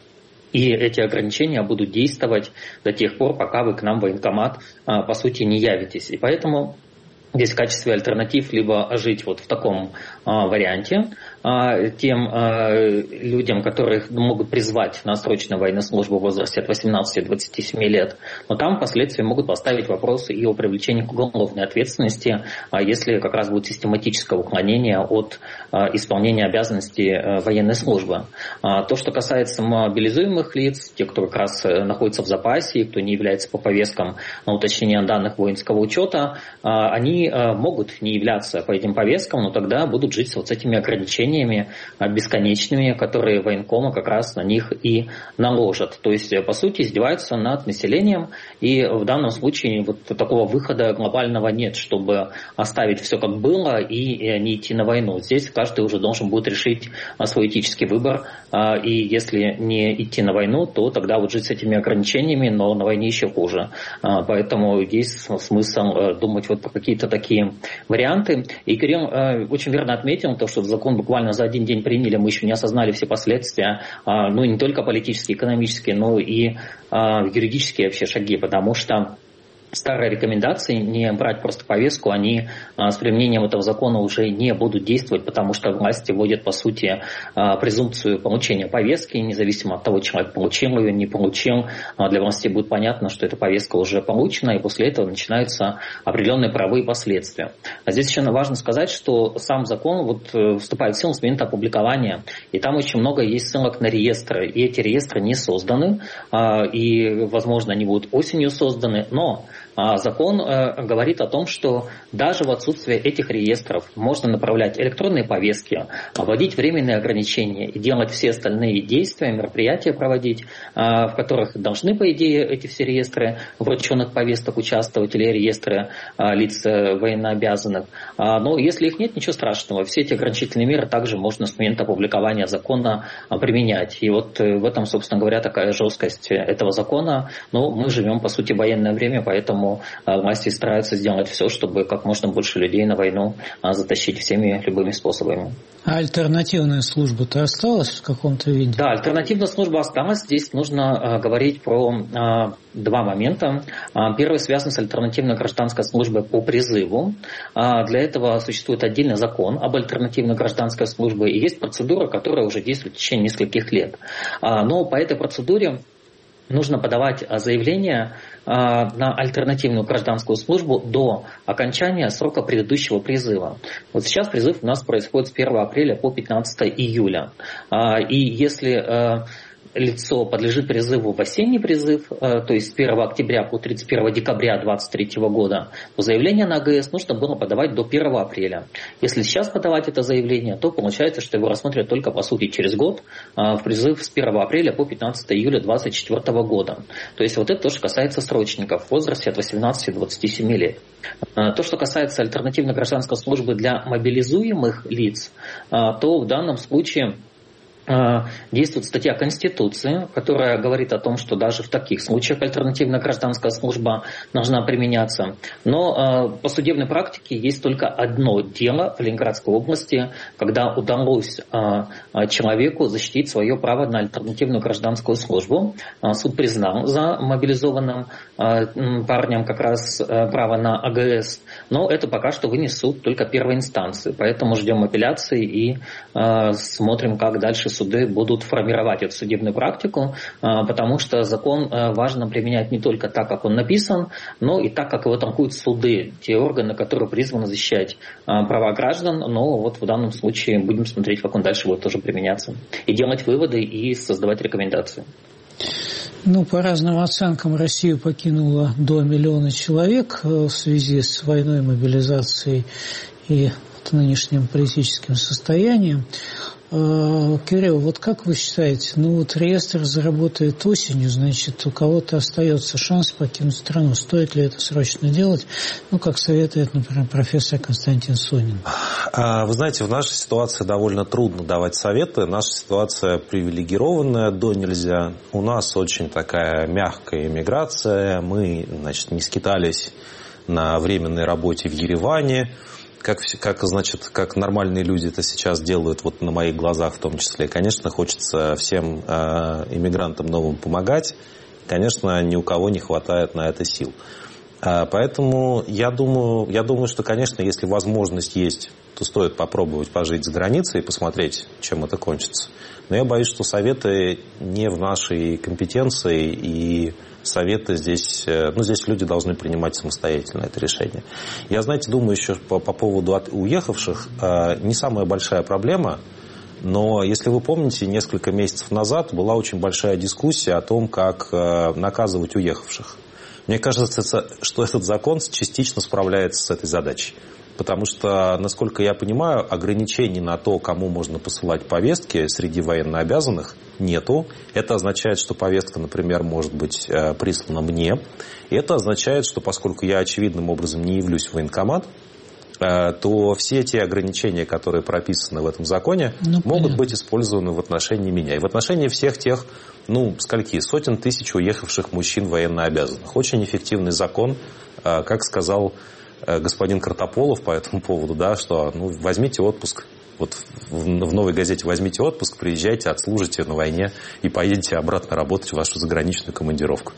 И эти ограничения будут действовать до тех пор, пока вы к нам в военкомат, по сути, не явитесь. И поэтому здесь в качестве альтернатив либо жить вот в таком варианте, тем людям, которых могут призвать на срочную военную службу в возрасте от 18 до 27 лет, но там впоследствии могут поставить вопросы и о привлечении к уголовной ответственности, если как раз будет систематическое уклонение от исполнения обязанностей военной службы. То, что касается мобилизуемых лиц, те, кто как раз находится в запасе, кто не является по повесткам на уточнение данных воинского учета, они могут не являться по этим повесткам, но тогда будут жить вот с этими ограничениями бесконечными, которые военкомы как раз на них и наложат. То есть, по сути, издеваются над населением, и в данном случае вот такого выхода глобального нет, чтобы оставить все как было и не идти на войну. Здесь каждый уже должен будет решить свой этический выбор, и если не идти на войну, то тогда вот жить с этими ограничениями, но на войне еще хуже. Поэтому есть смысл думать вот про какие-то такие варианты. И Кирилл очень верно отметил, то, что закон буквально за один день приняли, мы еще не осознали все последствия, не только политические, экономические, но и юридические вообще шаги, потому что старые рекомендации не брать просто повестку, они с применением этого закона уже не будут действовать, потому что власти вводят, по сути, презумпцию получения повестки, независимо от того, человек получил ее, не получил. Для властей будет понятно, что эта повестка уже получена, и после этого начинаются определенные правовые последствия. А здесь еще важно сказать, что сам закон вступает в силу с момента опубликования, и там очень много есть ссылок на реестры, и эти реестры не созданы, и, возможно, они будут осенью созданы, но закон говорит о том, что даже в отсутствие этих реестров можно направлять электронные повестки, вводить временные ограничения и делать все остальные действия, мероприятия проводить, в которых должны, по идее, эти все реестры врученных повесток участвовать или реестры лиц военнообязанных. Но если их нет, ничего страшного. Все эти ограничительные меры также можно с момента опубликования закона применять. И вот в этом, собственно говоря, такая жесткость этого закона. Но мы живем, по сути, в военное время, поэтому поэтому власти стараются сделать все, чтобы как можно больше людей на войну затащить всеми любыми способами. А альтернативная служба-то осталась в каком-то виде? Да, альтернативная служба осталась. Здесь нужно говорить про два момента. Первый связан с альтернативной гражданской службой по призыву. Для этого существует отдельный закон об альтернативной гражданской службе, и есть процедура, которая уже действует в течение нескольких лет. Но по этой процедуре нужно подавать заявление на альтернативную гражданскую службу до окончания срока предыдущего призыва. Вот сейчас призыв у нас происходит с 1 апреля по 15 июля. И если лицо подлежит призыву в осенний призыв, то есть с 1 октября по 31 декабря 2023 года, то заявление на АГС нужно было подавать до 1 апреля. Если сейчас подавать это заявление, то получается, что его рассмотрят только, по сути, через год в призыв с 1 апреля по 15 июля 2024 года. То есть вот это то, что касается срочников в возрасте от 18 до 27 лет. То, что касается альтернативной гражданской службы для мобилизуемых лиц, то в данном случае действует статья Конституции, которая говорит о том, что даже в таких случаях альтернативная гражданская служба должна применяться. Но по судебной практике есть только одно дело в Ленинградской области, когда удалось человеку защитить свое право на альтернативную гражданскую службу. Суд признал за мобилизованным парнем как раз право на АГС, но это пока что вынес суд только первой инстанции. Поэтому ждем апелляции и смотрим, как дальше суды будут формировать эту судебную практику, потому что закон важно применять не только так, как он написан, но и так, как его толкуют суды, те органы, которые призваны защищать права граждан. Но вот в данном случае будем смотреть, как он дальше будет тоже применяться, и делать выводы, и создавать рекомендации. Ну, по разным оценкам, Россию покинуло до 1 миллиона человек в связи с войной, мобилизацией и нынешним политическим состоянием. Кирилл, вот как вы считаете, реестр заработает осенью, значит, у кого-то остается шанс покинуть страну. Стоит ли это срочно делать? Как советует, например, профессор Константин Сонин. Вы знаете, в нашей ситуации довольно трудно давать советы. Наша ситуация привилегированная до нельзя. У нас очень такая мягкая иммиграция. Мы, значит, не скитались на временной работе в Ереване. Как нормальные люди это сейчас делают, вот на моих глазах в том числе. Конечно, хочется всем иммигрантам новым помогать. Конечно, ни у кого не хватает на это сил. Поэтому я думаю, что, конечно, если возможность есть, то стоит попробовать пожить за границей и посмотреть, чем это кончится. Но я боюсь, что советы не в нашей компетенции, и советы здесь люди должны принимать самостоятельно это решение. Я, знаете, думаю еще по поводу уехавших, не самая большая проблема, но если вы помните, несколько месяцев назад была очень большая дискуссия о том, как наказывать уехавших. Мне кажется, что этот закон частично справляется с этой задачей. Потому что, насколько я понимаю, ограничений на то, кому можно посылать повестки среди военнообязанных, нету. Это означает, что повестка, например, может быть прислана мне. И это означает, что поскольку я очевидным образом не явлюсь в военкомат, то все те ограничения, которые прописаны в этом законе, могут быть использованы в отношении меня. И в отношении всех тех, сотен тысяч уехавших мужчин военнообязанных. Очень эффективный закон, как сказал господин Картополов по этому поводу, да, что возьмите отпуск. Вот в «Новой газете» возьмите отпуск, приезжайте, отслужите на войне и поедете обратно работать в вашу заграничную командировку.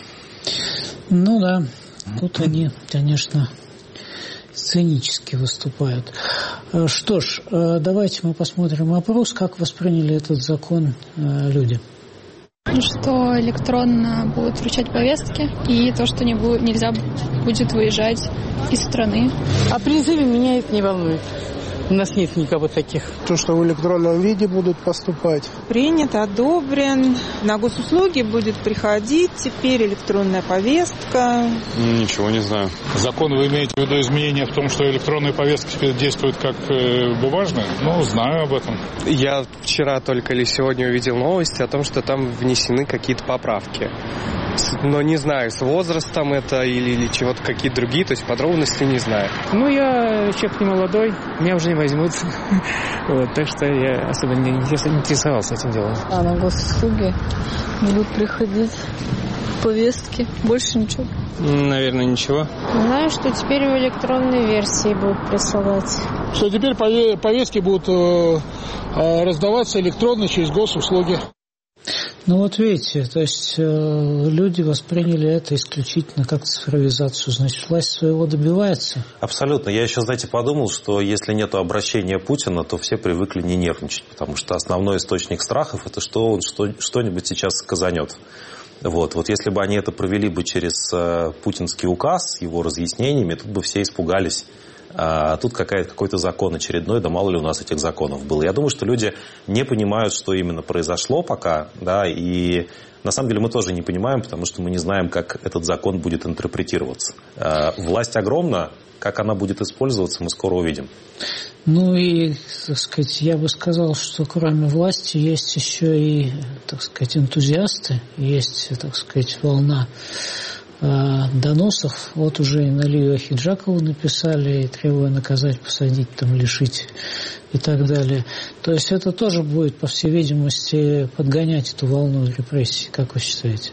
Да, тут они, конечно, сценически выступают. Что ж, давайте мы посмотрим опрос, как восприняли этот закон люди. Что электронно будут вручать повестки, и то, что нельзя будет выезжать из страны. О призыве меня это не волнует. У нас нет никого таких. То, что в электронном виде будут поступать. Принят, одобрен. На госуслуги будет приходить теперь электронная повестка. Ничего не знаю. Закон, вы имеете в виду изменения в том, что электронные повестки теперь действуют как бумажные? Знаю об этом. Я вчера только или сегодня увидел новости о том, что там внесены какие-то поправки. Но не знаю, с возрастом это или чего-то какие-то другие, то есть подробности не знаю. Я человек не молодой, меня уже не возьмут. Так что я особо не интересовался этим делом. На госуслуги будут приходить повестки. Больше ничего. Наверное, ничего. Знаю, что теперь в электронной версии будут присылать. Что теперь повестки будут раздаваться электронно через госуслуги. Ну вот видите, то есть люди восприняли это исключительно как цифровизацию. Значит, власть своего добивается? Абсолютно. Я еще, знаете, подумал, что если нет обращения Путина, то все привыкли не нервничать, потому что основной источник страхов – это что он что-нибудь сейчас сказанет. Вот если бы они это провели бы через путинский указ с его разъяснениями, тут бы все испугались. А тут какой-то закон очередной, да мало ли у нас этих законов было. Я думаю, что люди не понимают, что именно произошло пока, да, и на самом деле мы тоже не понимаем, потому что мы не знаем, как этот закон будет интерпретироваться. Власть огромна, как она будет использоваться, мы скоро увидим. Ну и, так сказать, я бы сказал, что кроме власти есть еще и, так сказать, энтузиасты, есть, так сказать, волна доносов. Вот уже и на Лию Ахеджакову написали, и требуя наказать, посадить, там, лишить и так далее. То есть это тоже будет, по всей видимости, подгонять эту волну репрессий, как вы считаете?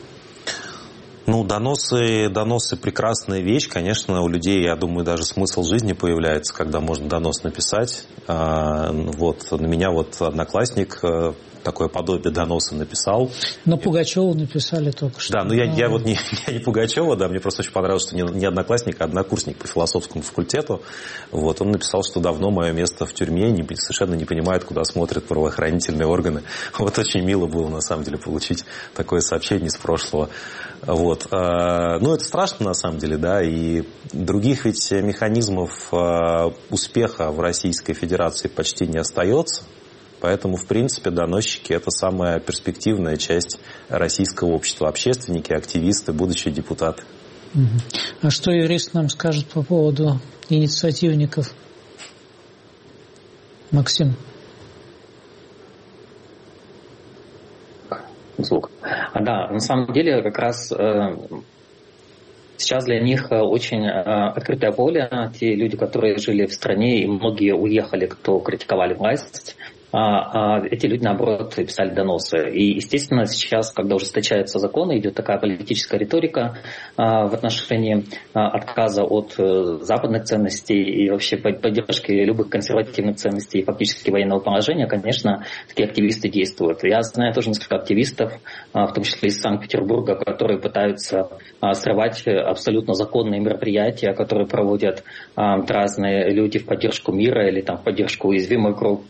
Ну, доносы прекрасная вещь. Конечно, у людей, я думаю, даже смысл жизни появляется, когда можно донос написать. Вот на меня вот одноклассник такое подобие доноса написал. На Пугачеву написали только что. Да, но я не Пугачева, да, мне просто очень понравилось, что не одноклассник, а однокурсник по философскому факультету. Вот, он написал, что давно мое место в тюрьме, совершенно не понимает, куда смотрят правоохранительные органы. Вот очень мило было, на самом деле, получить такое сообщение из прошлого. Вот. Ну, это страшно, на самом деле, да, и других ведь механизмов успеха в Российской Федерации почти не остается. Поэтому, в принципе, доносчики – это самая перспективная часть российского общества. Общественники, активисты, будущие депутаты. А что юрист нам скажет по поводу инициативников? Максим. Звук. Да, на самом деле как раз сейчас для них очень открытое поле. Те люди, которые жили в стране, и многие уехали, кто критиковали власть, эти люди, наоборот, писали доносы. И, естественно, сейчас, когда ужесточаются законы, идет такая политическая риторика в отношении отказа от западных ценностей и вообще поддержки любых консервативных ценностей и фактически военного положения, конечно, такие активисты действуют. Я знаю тоже несколько активистов, в том числе из Санкт-Петербурга, которые пытаются срывать абсолютно законные мероприятия, которые проводят разные люди в поддержку мира или там, в поддержку уязвимых групп.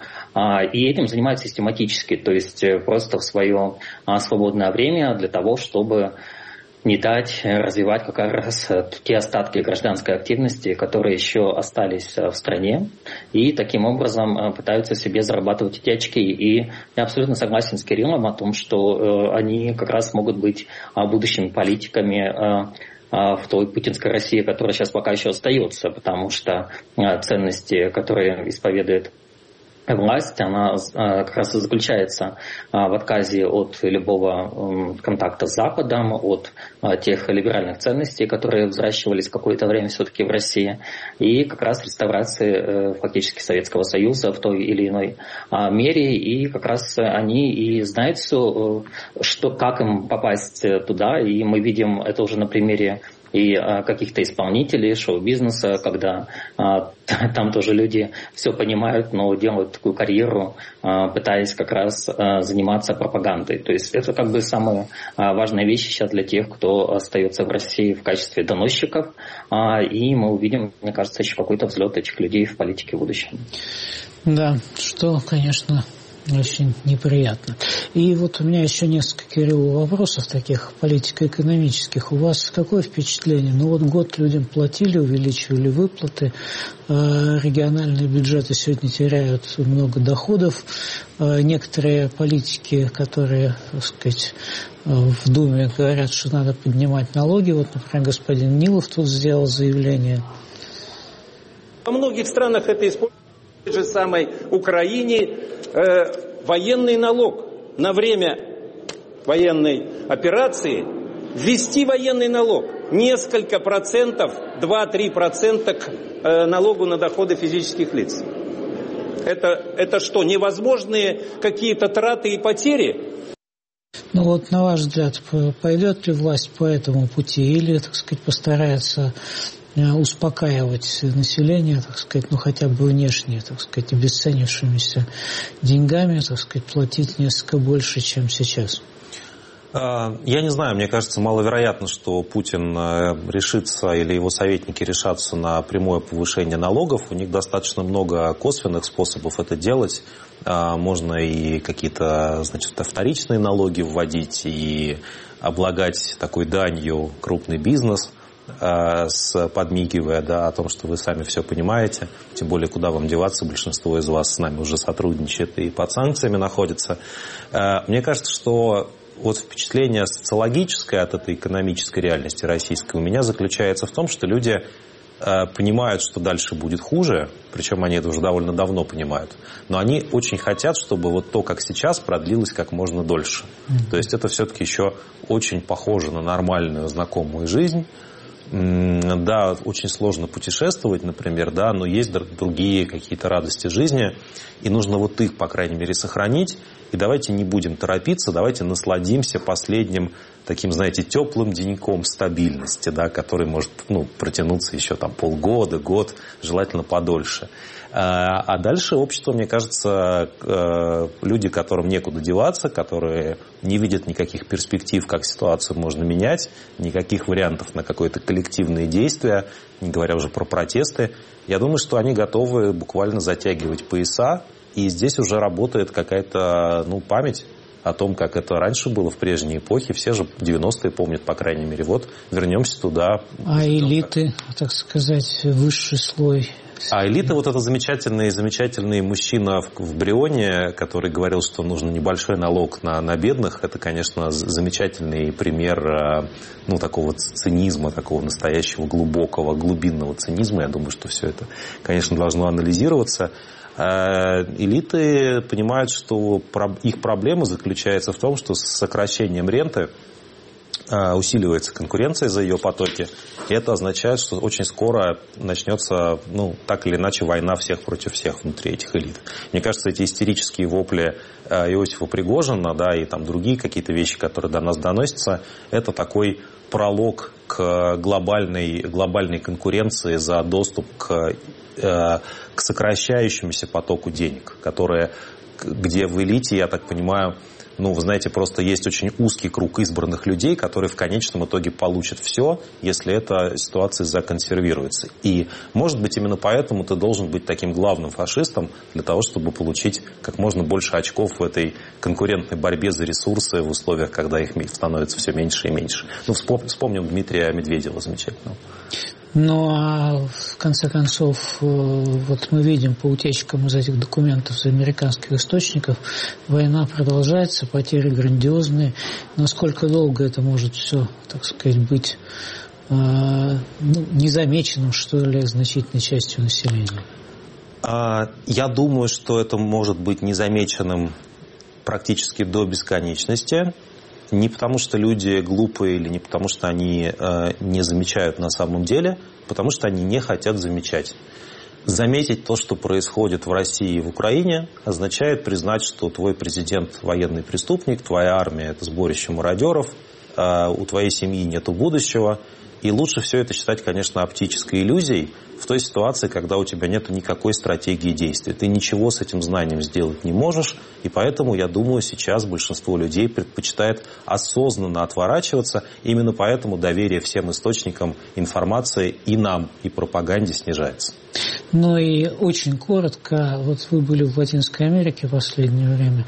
И этим занимаются систематически, то есть просто в свое свободное время для того, чтобы не дать развивать как раз те остатки гражданской активности, которые еще остались в стране, и таким образом пытаются себе зарабатывать эти очки. И я абсолютно согласен с Кириллом о том, что они как раз могут быть будущими политиками в той путинской России, которая сейчас пока еще остается, потому что ценности, которые исповедует власть, она как раз и заключается в отказе от любого контакта с Западом, от тех либеральных ценностей, которые взращивались какое-то время все-таки в России, и как раз реставрации фактически Советского Союза в той или иной мере, и как раз они и знают все, как им попасть туда, и мы видим это уже на примере и каких-то исполнителей шоу-бизнеса, когда там тоже люди все понимают, но делают такую карьеру, пытаясь как раз заниматься пропагандой. То есть это как бы самая важная вещь сейчас для тех, кто остается в России в качестве доносчиков, и мы увидим, мне кажется, еще какой-то взлет этих людей в политике в будущем. Да, что, конечно, очень неприятно. И вот у меня еще несколько, Кирилл, вопросов таких политико-экономических. У вас какое впечатление? Ну вот год людям платили, увеличивали выплаты, региональные бюджеты сегодня теряют много доходов. Некоторые политики, которые, так сказать, в Думе говорят, что надо поднимать налоги. Вот, например, господин Нилов тут сделал заявление. Во многих странах это используется, в той же самой Украине, военный налог на время военной операции, ввести военный налог, несколько процентов, 2-3% к налогу на доходы физических лиц. Это что, невозможные какие-то траты и потери? Ну вот, на ваш взгляд, пойдет ли власть по этому пути или, так сказать, постарается успокаивать население, так сказать, ну хотя бы внешне, так сказать, обесценившимися деньгами, так сказать, платить несколько больше, чем сейчас? Я не знаю, мне кажется, маловероятно, что Путин решится или его советники решатся на прямое повышение налогов. У них достаточно много косвенных способов это делать. Можно и какие-то, значит, вторичные налоги вводить и облагать такой данью крупный бизнес, подмигивая, да, о том, что вы сами все понимаете. Тем более, куда вам деваться, большинство из вас с нами уже сотрудничает и под санкциями находится. Мне кажется, что вот впечатление социологическое от этой экономической реальности российской у меня заключается в том, что люди понимают, что дальше будет хуже, причем они это уже довольно давно понимают, но они очень хотят, чтобы вот то, как сейчас, продлилось как можно дольше. То есть это все-таки еще очень похоже на нормальную, знакомую жизнь. Да, очень сложно путешествовать, например, да, но есть другие какие-то радости жизни, и нужно вот их, по крайней мере, сохранить. И давайте не будем торопиться, давайте насладимся последним таким, знаете, теплым деньком стабильности, да, который может протянуться еще там полгода, год, желательно подольше. А дальше общество, мне кажется, люди, которым некуда деваться, которые не видят никаких перспектив, как ситуацию можно менять, никаких вариантов на какое-то коллективное действие, не говоря уже про протесты, я думаю, что они готовы буквально затягивать пояса, и здесь уже работает какая-то память о том, как это раньше было в прежней эпохе. Все же 90-е помнят, по крайней мере. Вот вернемся туда. А элиты, так сказать, высший слой? А элита, вот это замечательный мужчина в Брионе, который говорил, что нужен небольшой налог на бедных, это, конечно, замечательный пример такого цинизма, такого настоящего глубокого, глубинного цинизма. Я думаю, что все это, конечно, должно анализироваться. Элиты понимают, что их проблема заключается в том, что с сокращением ренты усиливается конкуренция за ее потоки, и это означает, что очень скоро начнется, так или иначе, война всех против всех внутри этих элит. Мне кажется, эти истерические вопли Иосифа Пригожина, да, и там другие какие-то вещи, которые до нас доносятся, это такой пролог к глобальной конкуренции за доступ к сокращающемуся потоку денег, где в элите, я так понимаю, вы знаете, просто есть очень узкий круг избранных людей, которые в конечном итоге получат все, если эта ситуация законсервируется. И, может быть, именно поэтому ты должен быть таким главным фашистом для того, чтобы получить как можно больше очков в этой конкурентной борьбе за ресурсы в условиях, когда их становится все меньше и меньше. Вспомним Дмитрия Медведева замечательного. Ну, а в конце концов, вот мы видим по утечкам из этих документов из американских источников, война продолжается, потери грандиозные. Насколько долго это может все, так сказать, быть незамеченным, что ли, значительной частью населения? Я думаю, что это может быть незамеченным практически до бесконечности. Не потому, что люди глупые или не потому, что они не замечают на самом деле, потому что они не хотят замечать. Заметить то, что происходит в России и в Украине, означает признать, что твой президент военный преступник, твоя армия – это сборище мародеров, у твоей семьи нет будущего. И лучше все это считать, конечно, оптической иллюзией в той ситуации, когда у тебя нет никакой стратегии действий. Ты ничего с этим знанием сделать не можешь, и поэтому, я думаю, сейчас большинство людей предпочитает осознанно отворачиваться. Именно поэтому доверие всем источникам информации и нам, и пропаганде снижается. Ну и очень коротко, вот вы были в Латинской Америке в последнее время.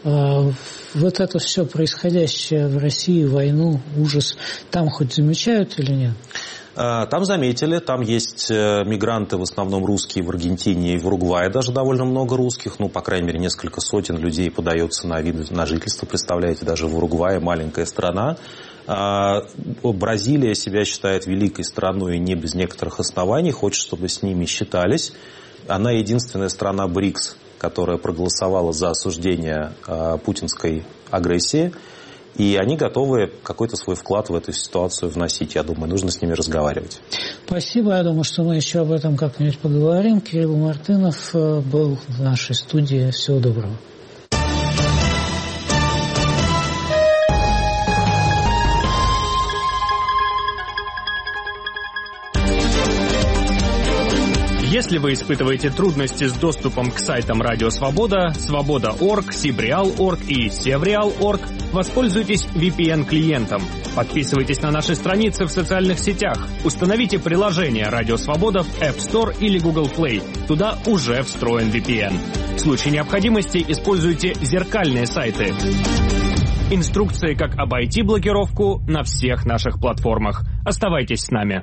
Вот это все происходящее в России, войну, ужас, там хоть замечают или нет? Там заметили, там есть мигранты, в основном русские, в Аргентине и в Уругвае даже довольно много русских, по крайней мере, несколько сотен людей подается на вид на жительство, представляете, даже в Уругвае, маленькая страна. Бразилия себя считает великой страной и не без некоторых оснований, хочет, чтобы с ними считались. Она единственная страна БРИКС, которая проголосовала за осуждение путинской агрессии. И они готовы какой-то свой вклад в эту ситуацию вносить. Я думаю, нужно с ними разговаривать. Спасибо. Я думаю, что мы еще об этом как-нибудь поговорим. Кирилл Мартынов был в нашей студии. Всего доброго. Если вы испытываете трудности с доступом к сайтам Радио Свобода, Свобода.орг, Сибреал.орг и Севреал.орг, воспользуйтесь VPN-клиентом. Подписывайтесь на наши страницы в социальных сетях. Установите приложение Радио Свобода в App Store или Google Play. Туда уже встроен VPN. В случае необходимости используйте зеркальные сайты. Инструкции, как обойти блокировку, на всех наших платформах. Оставайтесь с нами.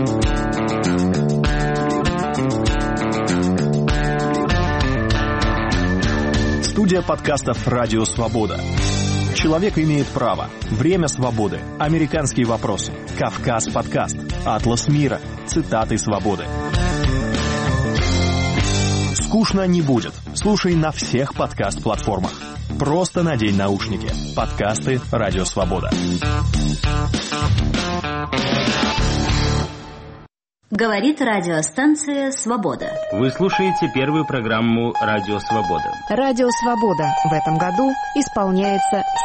Студия подкастов «Радио Свобода». Человек имеет право. Время свободы. Американские вопросы. Кавказ подкаст. Атлас мира. Цитаты свободы. Скучно не будет. Слушай на всех подкаст-платформах. Просто надень наушники. Подкасты «Радио Свобода». Говорит радиостанция «Свобода». Вы слушаете первую программу «Радио Свобода». «Радио Свобода» в этом году исполняется